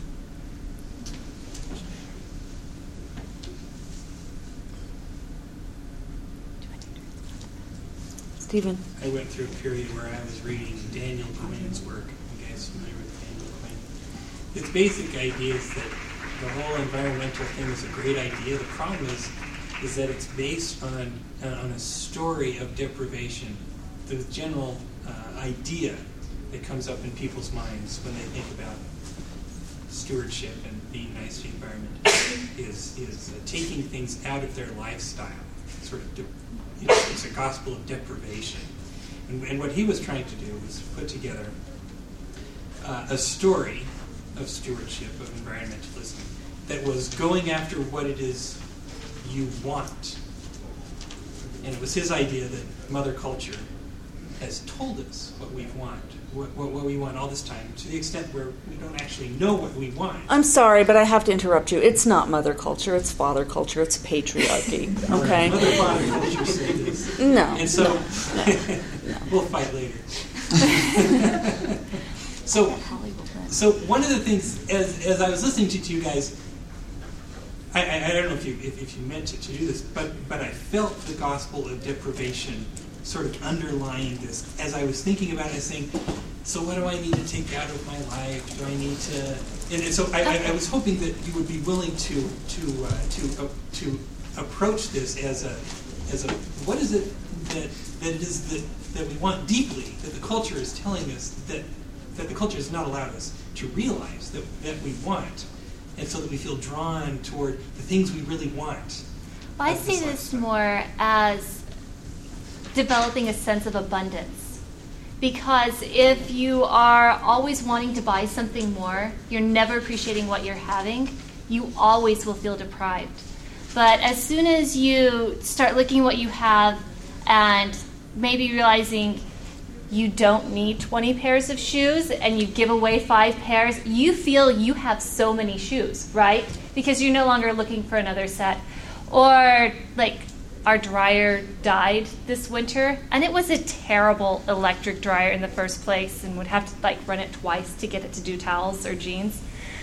Stephen. I went through a period where I was reading Daniel Quinn's work. You guys familiar with Daniel Quinn? His basic idea is that the whole environmental thing is a great idea. The problem is, is that it's based on uh, on a story of deprivation. The general uh, idea that comes up in people's minds when they think about stewardship and being nice to the environment is is uh, taking things out of their lifestyle, sort of. De- It's, it's a gospel of deprivation. And, and what he was trying to do was put together uh, a story of stewardship, of environmentalism, that was going after what it is you want. And it was his idea that Mother Culture has told us what we want, what, what, what we want all this time, to the extent where we don't actually know what we want. I'm sorry, but I have to interrupt you. It's not mother culture. It's father culture. It's patriarchy. Okay? Mother father culture say this. No. And so, no, no. we'll fight later. so, so one of the things, as as I was listening to, to you guys, I, I, I don't know if you if, if you meant to, to do this, but but I felt the gospel of deprivation sort of underlying this. As I was thinking about it, I was saying, so what do I need to take out of my life? Do I need to? And, and so I, I, I was hoping that you would be willing to to uh, to uh, to approach this as a as a what is it that that it is that, that we want deeply, that the culture is telling us that that the culture has not allowed us to realize that that we want, and so that we feel drawn toward the things we really want. Well, I see this more as developing a sense of abundance Because if you are always wanting to buy something more, you're never appreciating what you're having, you always will feel deprived. But as soon as you start looking what you have and maybe realizing you don't need twenty pairs of shoes and you give away five pairs, you feel you have so many shoes, right? Because you're no longer looking for another set. Or like our dryer died this winter, and it was a terrible electric dryer in the first place, and would have to like run it twice to get it to do towels or jeans.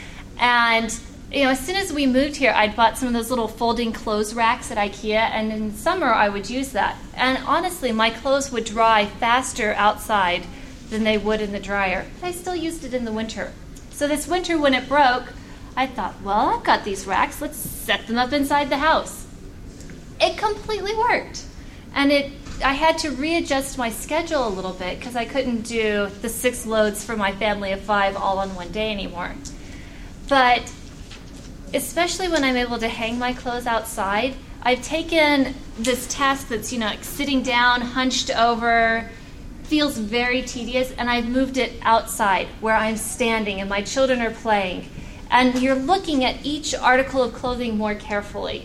And you know, as soon as we moved here, I'd bought some of those little folding clothes racks at IKEA, and in summer I would use that. And honestly, my clothes would dry faster outside than they would in the dryer. But I still used it in the winter. So this winter when it broke, I thought, well, I've got these racks, let's set them up inside the house. It completely worked. And it I had to readjust my schedule a little bit because I couldn't do the six loads for my family of five all on one day anymore. But especially when I'm able to hang my clothes outside, I've taken this task that's, you know, like sitting down, hunched over, feels very tedious, and I've moved it outside where I'm standing and my children are playing. And you're looking at each article of clothing more carefully.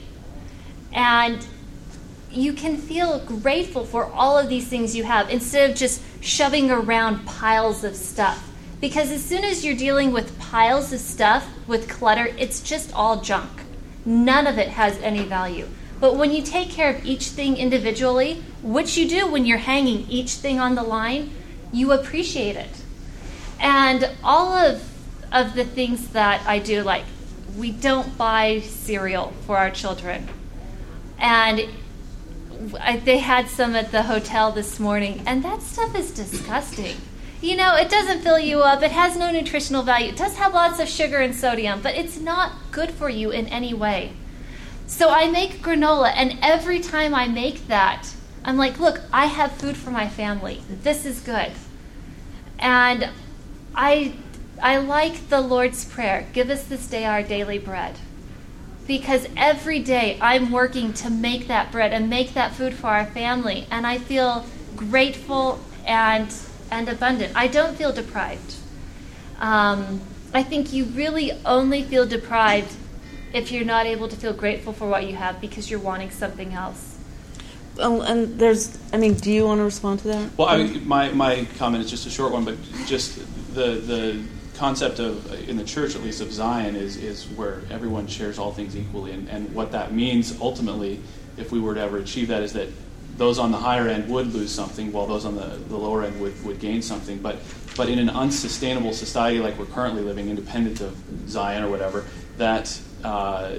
And you can feel grateful for all of these things you have instead of just shoving around piles of stuff. Because as soon as you're dealing with piles of stuff, with clutter, it's just all junk. None of it has any value. But when you take care of each thing individually, which you do when you're hanging each thing on the line, you appreciate it. And all of, of the things that I do, like we don't buy cereal for our children. And I, they had some at the hotel this morning, and that stuff is disgusting. You know, it doesn't fill you up. It has no nutritional value. It does have lots of sugar and sodium, but it's not good for you in any way. So I make granola, and every time I make that, I'm like, look, I have food for my family. This is good. And I, I like the Lord's Prayer, give us this day our daily bread. Because every day I'm working to make that bread and make that food for our family, and I feel grateful and and abundant. I don't feel deprived. Um, I think you really only feel deprived if you're not able to feel grateful for what you have because you're wanting something else. Oh, and there's, I mean, do you want to respond to that? Well, I mean, my, my comment is just a short one, but just the the concept of, in the church at least, of Zion is, is where everyone shares all things equally. And, and what that means ultimately, if we were to ever achieve that, is that those on the higher end would lose something, while those on the, the lower end would, would gain something. But but in an unsustainable society like we're currently living, independent of Zion or whatever, that uh,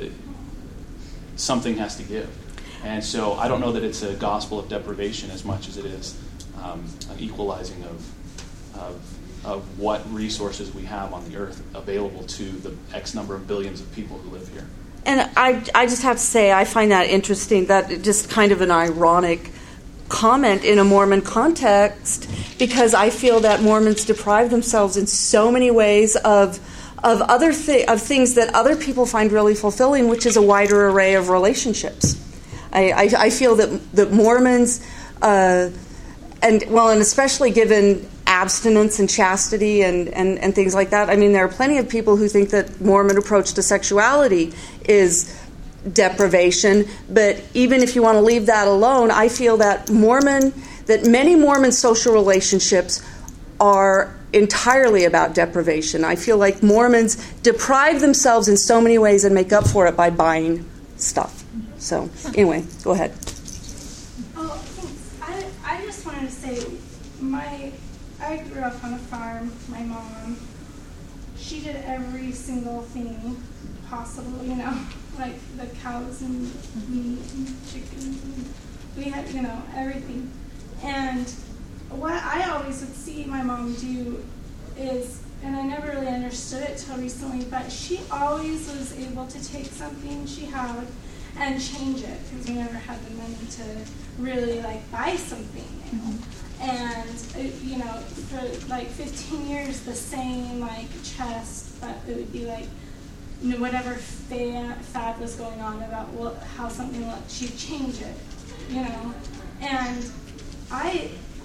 something has to give. And so I don't know that it's a gospel of deprivation as much as it is um, an equalizing of, of of what resources we have on the earth available to the X number of billions of people who live here. And I, I just have to say, I find that interesting, that just kind of an ironic comment in a Mormon context, because I feel that Mormons deprive themselves in so many ways of of other thi- of things that other people find really fulfilling, which is a wider array of relationships. I, I, I feel that that Mormons, uh, and well, and especially given abstinence and chastity and, and, and things like that. I mean, there are plenty of people who think that Mormon approach to sexuality is deprivation, but even if you want to leave that alone, I feel that Mormon, that many Mormon social relationships are entirely about deprivation. I feel like Mormons deprive themselves in so many ways and make up for it by buying stuff. So, anyway, go ahead. Oh, thanks. I, I just wanted to say, my I grew up on a farm. My mom, she did every single thing possible, you know, like the cows and meat and chickens, and we had, you know, everything. And what I always would see my mom do is, and I never really understood it till recently, but she always was able to take something she had and change it, because we never had the money to really like buy something new. Mm-hmm. And, it, you know, for like fifteen years, the same, like, chest, but it would be like, you know, whatever fad, fad was going on about what, how something looked, she'd change it, you know. And I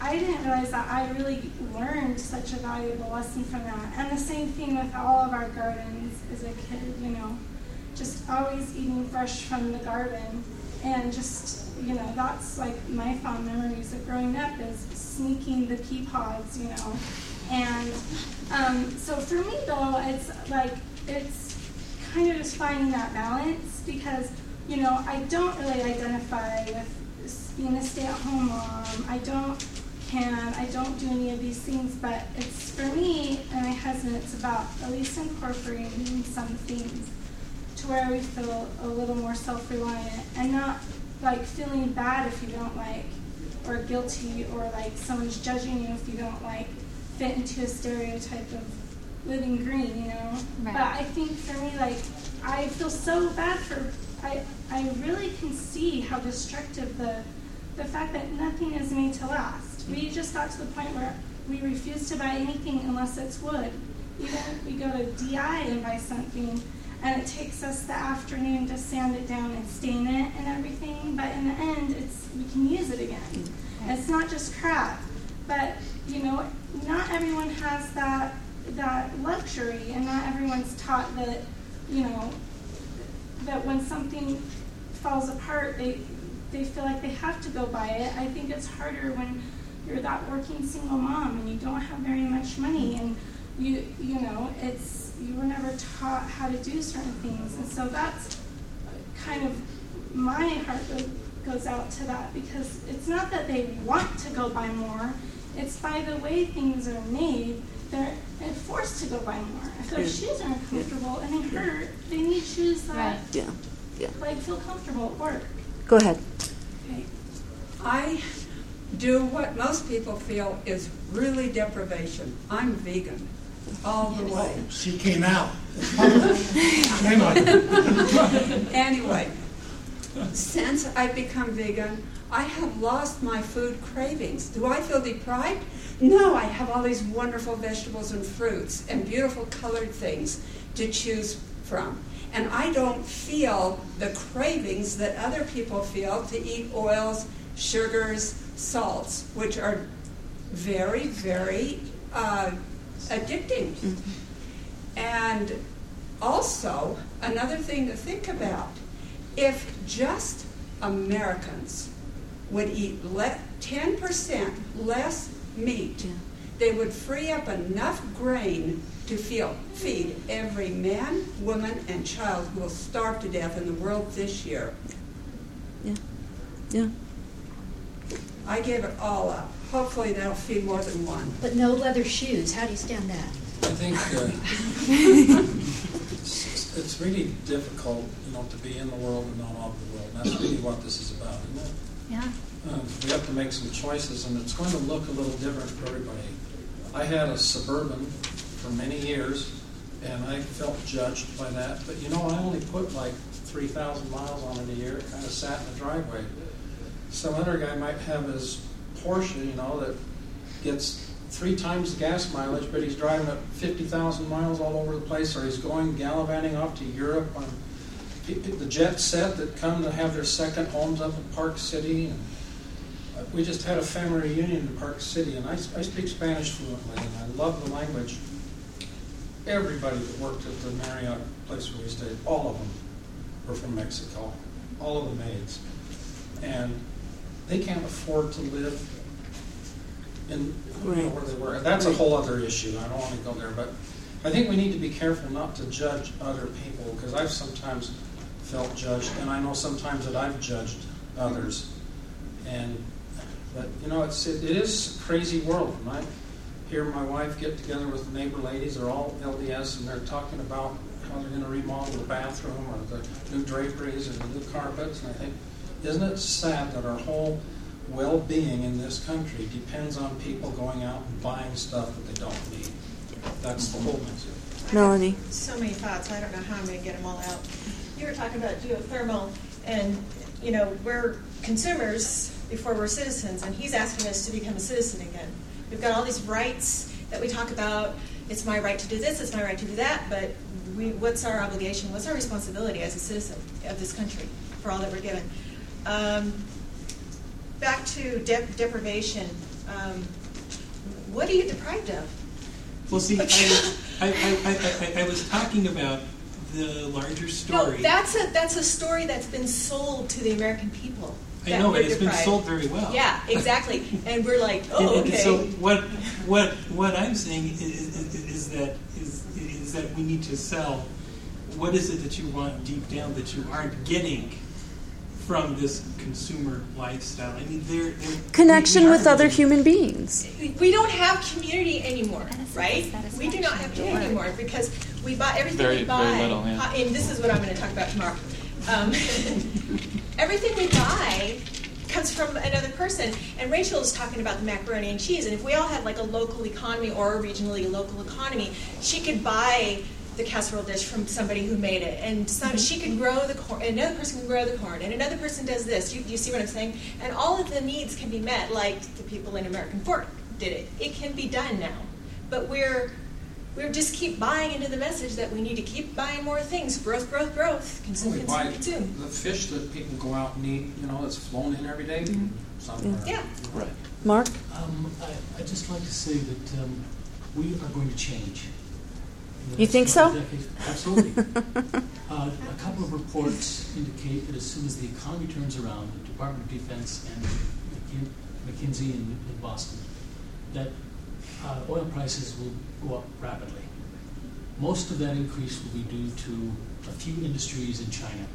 I didn't realize that I really learned such a valuable lesson from that. And the same thing with all of our gardens as a kid, you know, just always eating fresh from the garden. And just, you know, that's like my fond memories of growing up is sneaking the pea pods, you know. And um, so for me, though, it's like, it's kind of just finding that balance because, you know, I don't really identify with being a stay-at-home mom. I don't can, I don't do any of these things, but it's for me and my husband, it's about at least incorporating some things to where we feel a little more self-reliant and not like feeling bad if you don't like, or guilty, or like someone's judging you if you don't like fit into a stereotype of living green, you know. Right. But I think for me, like, I feel so bad for, I I really can see how destructive the the fact that nothing is made to last. We just got to the point where we refuse to buy anything unless it's wood. Even if we go to D I and buy something, and it takes us the afternoon to sand it down and stain it and everything, but in the end, it's we can use it again. It's not just crap, but you know, not everyone has that that luxury, and not everyone's taught that, you know, that when something falls apart, they they feel like they have to go buy it. I think it's harder when you're that working single mom and you don't have very much money, and you you know, it's you were never taught how to do certain things, and so that's kind of my heart goes out to that, because it's not that they want to go buy more, it's by the way things are made, they're forced to go buy more. If their shoes aren't comfortable and they hurt, they need shoes that Right. Yeah, yeah. like feel comfortable at work. Go ahead. Okay. I do what most people feel is really deprivation. I'm vegan all the way. She came out. Hang on. Anyway, since I've become vegan, I have lost my food cravings. Do I feel deprived? No, I have all these wonderful vegetables and fruits and beautiful colored things to choose from. And I don't feel the cravings that other people feel to eat oils, sugars, salts, which are very, very uh, addicting. Mm-hmm. And also, another thing to think about, if just Americans would eat le- ten percent less meat, yeah. they would free up enough grain to feel, feed every man, woman, and child who will starve to death in the world this year. Yeah. Yeah. I gave it all up. Hopefully that'll feed more than one. But no leather shoes. How do you stand that? I think uh, it's, it's really difficult, you know, to be in the world and not of the world. And that's really what this is about, isn't it? Yeah. Uh, we have to make some choices, and it's going to look a little different for everybody. I had a Suburban for many years, and I felt judged by that. But, you know, I only put like three thousand miles on it a year. It kind of sat in the driveway. Some other guy might have his Porsche, you know, that gets three times the gas mileage, but he's driving at fifty thousand miles all over the place, or he's going gallivanting off to Europe on the jet set that come to have their second homes up in Park City. And we just had a family reunion in Park City, and I, I speak Spanish fluently, and I love the language. Everybody that worked at the Marriott place where we stayed, all of them were from Mexico, all of the maids. And they can't afford to live in you know, where they were. That's a whole other issue. I don't want to go there, but I think we need to be careful not to judge other people, because I've sometimes felt judged, and I know sometimes that I've judged others. And but you know, it's it, it is a crazy world. And I hear my wife get together with the neighbor ladies. They're all L D S, and they're talking about how they're going to remodel the bathroom or the new draperies or the new carpets. And I think, isn't it sad that our whole well-being in this country depends on people going out and buying stuff that they don't need? That's the whole message. Melanie. So many thoughts. I don't know how I'm going to get them all out. You were talking about geothermal, and you know, we're consumers before we're citizens, and he's asking us to become a citizen again. We've got all these rights that we talk about. It's my right to do this, it's my right to do that, but we, what's our obligation, what's our responsibility as a citizen of this country for all that we're given? Um, back to de- deprivation. um, what are you deprived of? Well, see, I, I, I, I, I, I was talking about the larger story. No, that's a that's a story that's been sold to the American people. I know, and it's been sold very well. Yeah, exactly. And we're like, oh, and, okay. And so what what what I'm saying is, is, is that is is that we need to sell. What is it that you want deep down that you aren't getting from this consumer lifestyle? I mean, they're, they're connection with other human beings. We don't have community anymore, Innocent right? We do not have community anymore because we buy everything Very- we buy. very little, yeah. uh, and this is what I'm going to talk about tomorrow. Um, everything we buy comes from another person. And Rachel is talking about the macaroni and cheese. And if we all had like a local economy or a regionally local economy, she could buy the casserole dish from somebody who made it, and some, she could grow the corn, and another person can grow the corn, and another person does this. You, you see what I'm saying? And all of the needs can be met, like the people in American Fork did it. It can be done now, but we're we're just keep buying into the message that we need to keep buying more things. Growth, growth, growth. Consume, We consume, buy consume. the fish that people go out and eat, you know, that's flown in every day somewhere. Yeah. Right. Mark? Um, I, I'd just like to say that um, we are going to change. in the You next think couple so? of decades. Absolutely. uh, a couple of reports indicate that as soon as the economy turns around, the Department of Defense and McKin- McKinsey in, in Boston, that uh, oil prices will go up rapidly. Most of that increase will be due to a few industries in China.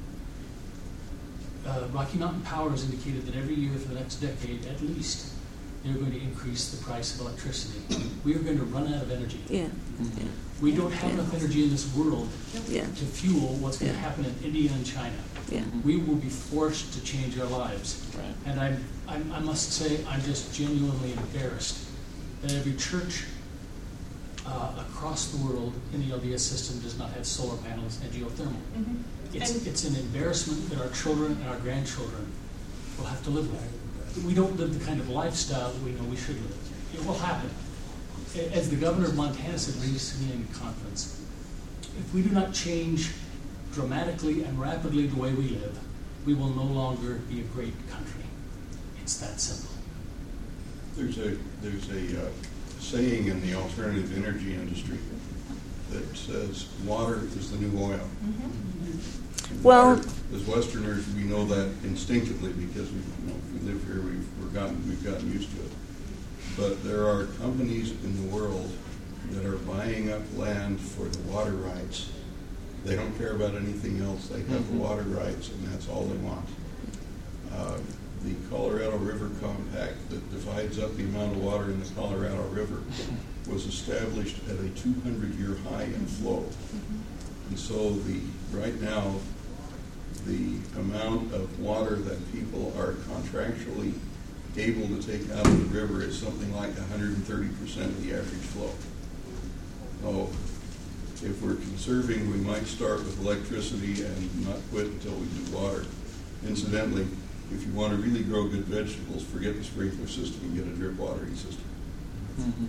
Uh, Rocky Mountain Power has indicated that every year for the next decade, at least, they're going to increase the price of electricity. We are going to run out of energy. Yeah. Mm-hmm. yeah. We don't have enough energy in this world Yeah. to fuel what's going to Yeah. happen in India and China. Yeah. We will be forced to change our lives. Right. And I'm, I'm, I must say, I'm just genuinely embarrassed that every church uh, across the world in the L D S system does not have solar panels and geothermal. Mm-hmm. It's, And- it's an embarrassment that our children and our grandchildren will have to live with. We don't live the kind of lifestyle that we know we should live. It will happen. A- As the governor of Montana said recently in a conference, if we do not change dramatically and rapidly the way we live, we will no longer be a great country. It's that simple. There's a, there's a uh, saying in the alternative energy industry that says water is the new oil. And Well- water, as Westerners, we know that instinctively because we, you know, we live here, we've, we're gotten, we've gotten used to it. But there are companies in the world that are buying up land for the water rights. They don't care about anything else. They have Mm-hmm. the water rights, and that's all they want. Uh, the Colorado River Compact that divides up the amount of water in the Colorado River was established at a two hundred year high in flow. And so the right now, the amount of water that people are contractually able to take out of the river is something like one hundred thirty percent of the average flow. So if we're conserving, we might start with electricity and not quit until we do water. Incidentally, if you want to really grow good vegetables, forget the sprinkler system and get a drip watering system. Mm-hmm.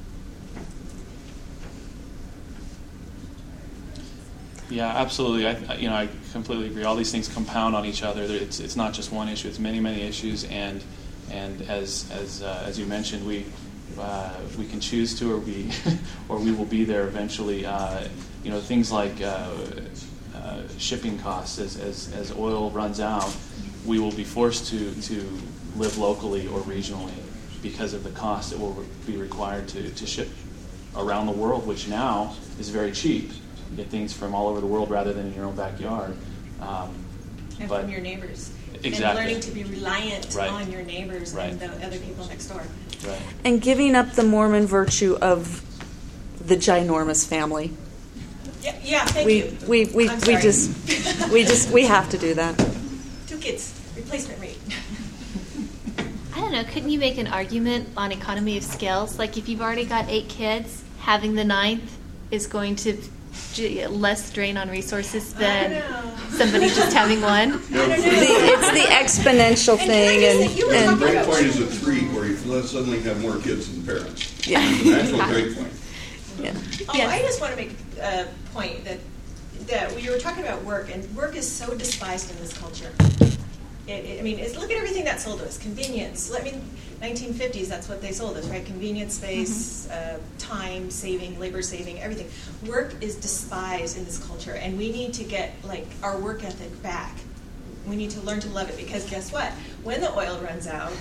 Yeah, absolutely. I, I- you know, I completely agree. All these things compound on each other. There- It's it's not just one issue. It's many, many issues. And and as as uh, as you mentioned, we uh, we can choose to, or we or we will be there eventually. Uh, you know, things like uh, uh, shipping costs. As, as as oil runs out, we will be forced to to live locally or regionally because of the cost that will be required to to ship around the world, which now is very cheap. You get things from all over the world rather than in your own backyard. Um, And but from your neighbors. Exactly. And learning to be reliant Right. on your neighbors Right. and the other people next door. Right. And giving up the Mormon virtue of the ginormous family. Yeah, yeah thank we, you. We we I'm we sorry. just we just we have to do that. Two kids, replacement rate. I don't know. Couldn't you make an argument on economy of scales? Like if you've already got eight kids, having the ninth is going to g- less drain on resources than somebody just having one. Yeah, The, it's the exponential thing, and, the and break point is at three, where you suddenly have more kids than parents. Yeah. It's an actual break point. yeah. Oh, Yes. I just want to make a point that that we were talking about work, and work is so despised in this culture. It, it, I mean, it's, look at everything that's sold to us: convenience. I mean, nineteen fifties, that's what they sold us, right? Convenience, space, mm-hmm. uh, time saving, labor saving, everything. Work is despised in this culture, and we need to get like our work ethic back. We need to learn to love it, because guess what? When the oil runs out,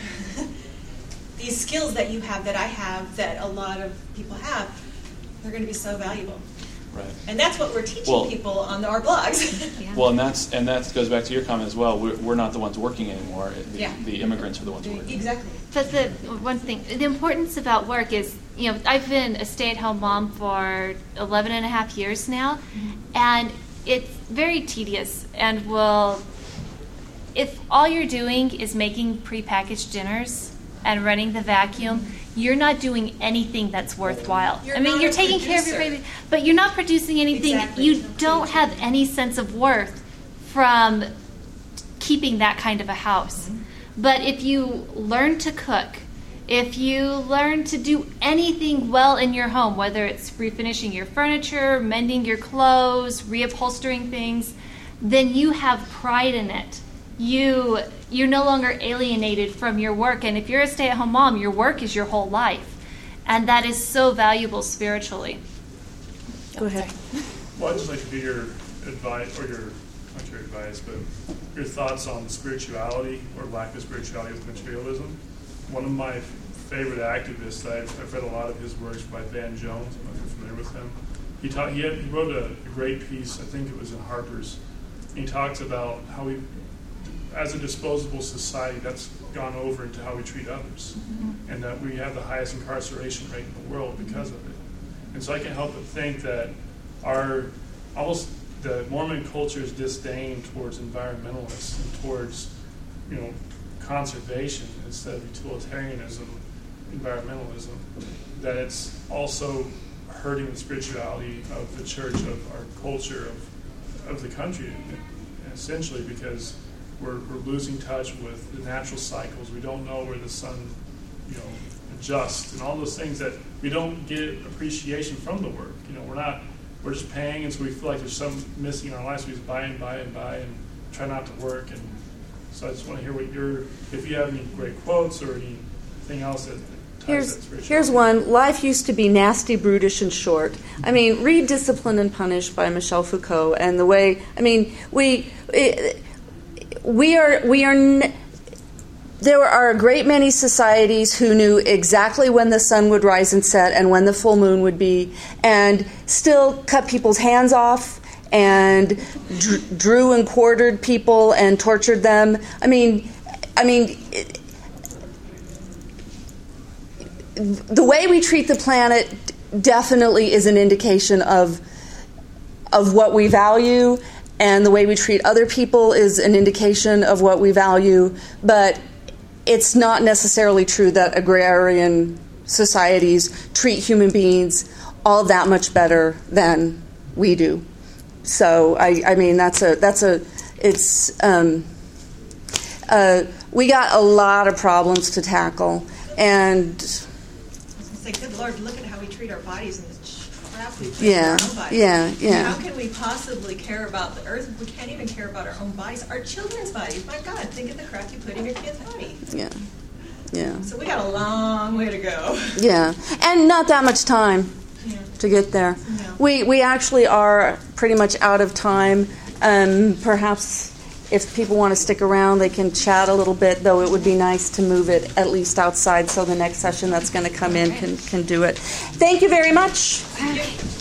these skills that you have, that I have, that a lot of people have, they're going to be so valuable. Right. And that's what we're teaching well, people on our blogs. Yeah. Well, and that's and that goes back to your comment as well. We're, we're not the ones working anymore. The, yeah. the immigrants are the ones working. Exactly. But the one thing, the importance about work is, you know, I've been a stay-at-home mom for eleven and a half years now, mm-hmm. and it's very tedious and will, if all you're doing is making prepackaged dinners and running the vacuum, you're not doing anything that's worthwhile. You're I mean, you're taking producer. care of your baby, but you're not producing anything. Exactly. You don't have any sense of worth from keeping that kind of a house. Mm-hmm. But if you learn to cook, if you learn to do anything well in your home, whether it's refinishing your furniture, mending your clothes, reupholstering things, then you have pride in it. You, you're no longer alienated from your work. And if you're a stay-at-home mom, your work is your whole life. And that is so valuable spiritually. Go ahead. Well, I'd just like to get your advice, or your, not your advice, but your thoughts on spirituality, or lack of spirituality with materialism. One of my favorite activists, I've, I've read a lot of his works, by Van Jones. I don't know if you're familiar with him. He, taught, he, had, he wrote a, a great piece, I think it was in Harper's. He talks about how we, as a disposable society, that's gone over into how we treat others, mm-hmm. and that we have the highest incarceration rate in the world because of it. And so I can't help but think that our, almost the Mormon culture's disdain towards environmentalists and towards, you know, conservation instead of utilitarianism, environmentalism, that it's also hurting the spirituality of the church, of our culture, of, of the country, essentially, because We're, we're losing touch with the natural cycles. We don't know where the sun, you know, adjusts, and all those things that we don't get appreciation from the work. You know, we're not, we're just paying, and so we feel like there's something missing in our lives. So we just buy and buy and buy and try not to work. And so I just want to hear what your, if you have any great quotes or anything else that ties here's, that spirituality. Here's one. Life used to be nasty, brutish, and short. I mean, read Discipline and Punish by Michel Foucault, and the way, I mean, we... It, We are, we are, n- there are a great many societies who knew exactly when the sun would rise and set and when the full moon would be, and still cut people's hands off and dr- drew and quartered people and tortured them. I mean, I mean, it, the way we treat the planet definitely is an indication of of what we value. And the way we treat other people is an indication of what we value. But it's not necessarily true that agrarian societies treat human beings all that much better than we do. So, I, I mean, that's a, that's a, it's, um, uh, we got a lot of problems to tackle. And I was going to say, good Lord, look at how we treat our bodies and the crap we put yeah, in our own bodies. Yeah, yeah. How can we possibly care about the earth if we can't even care about our own bodies, our children's bodies? My God, think of the crap you put in your kid's body. Yeah, yeah. So we got a long way to go. Yeah, and not that much time yeah. to get there. Yeah. We we actually are pretty much out of time. Um, perhaps if people want to stick around, they can chat a little bit, though it would be nice to move it at least outside so the next session that's going to come in can, can do it. Thank you very much. Thank you.